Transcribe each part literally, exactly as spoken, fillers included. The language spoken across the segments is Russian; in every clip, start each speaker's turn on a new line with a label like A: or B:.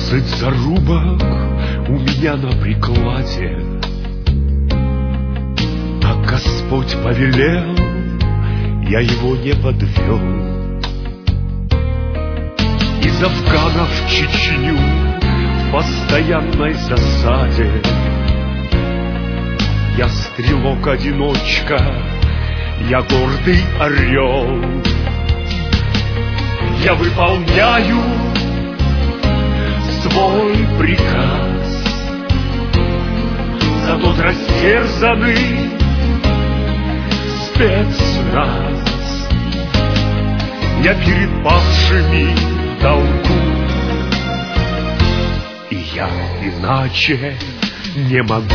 A: Двадцать зарубок у меня на прикладе, как Господь повелел, я его не подвел. Из Афгана в Чечню в постоянной засаде я стрелок-одиночка, я гордый орел. Я выполняю свой приказ за тот растерзанный спецназ. Я перед павшими в долгу, и я иначе не могу.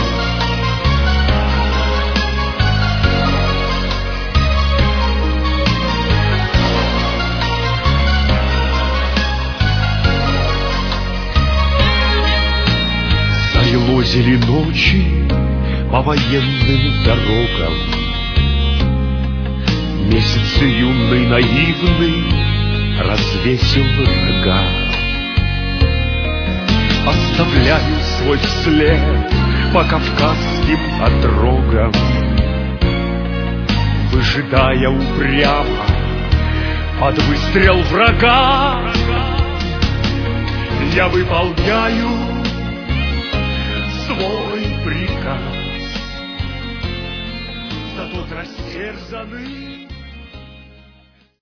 A: Елозили ночи по военным дорогам, месяцы юный наивный развесил рога. Оставляю свой след по кавказским отрогам, выжидая упрямо под выстрел врага. Я выполняю свой приказ за тот растерзанный